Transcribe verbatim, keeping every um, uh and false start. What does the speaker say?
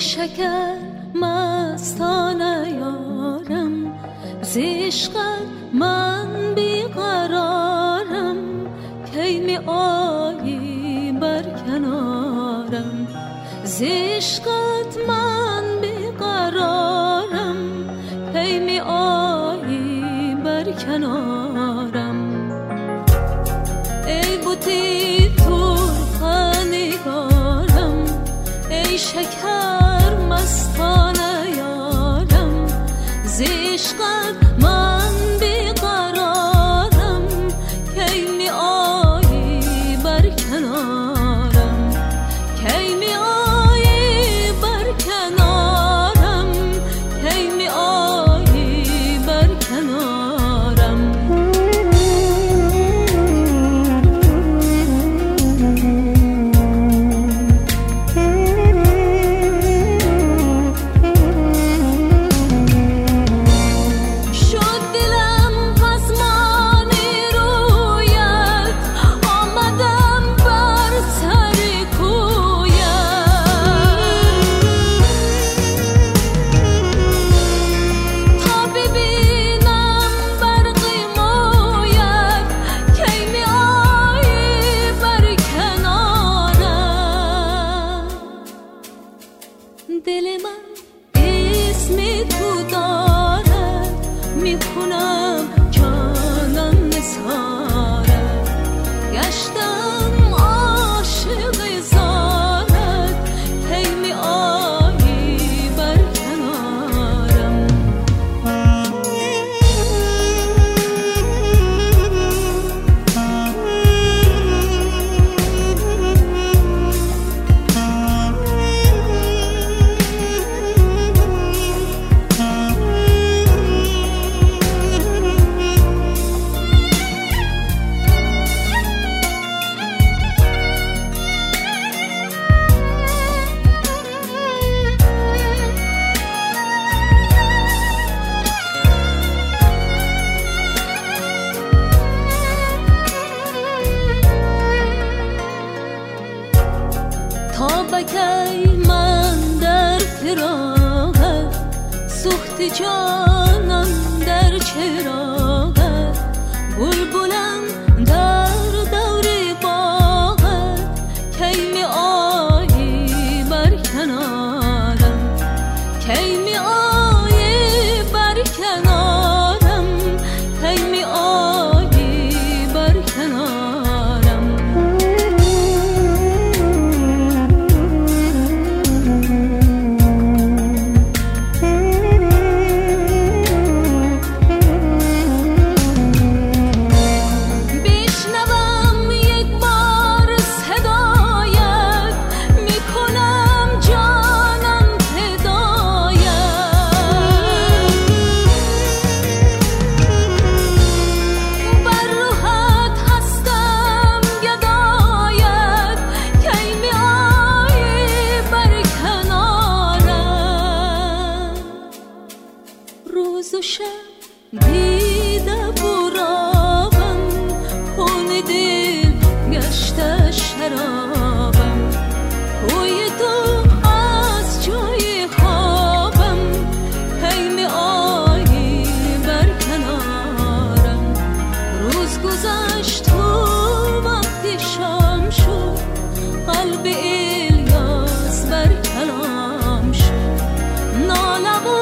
شکر مستانه یارم، ز عشقت من بیقرارم، کی می آیی بر کنارم. ز عشقت من بیقرارم، کی می آیی بر کنارم. ای بوتی ترخ نگارم، ای شکر مستانه یارم، ز عشقت من بیقرارم، کی می آیی بر کنارم. کی می آیی بر کنارم، کی می آیی بر کنارم. دل من اسم تو دارد، میکنم جانم نثارد، گشتم عاشق زارد، کی می آیی بر کنارم. تا بکی من در فراقت، سوخت جانم در چراغت، بلبلم در دور باغت، کی می آیی بر کنارم. کی می آیی بر کنارم، کی می آیی بر کنارم. روز و شب دیده براغم، خون دل گشته شرابم، کوی تو از جای خوابم، کی می آیی بر کنارم. روز گذشت تو وقتی شام شد، قلب الیاس بر کلام شد، ناله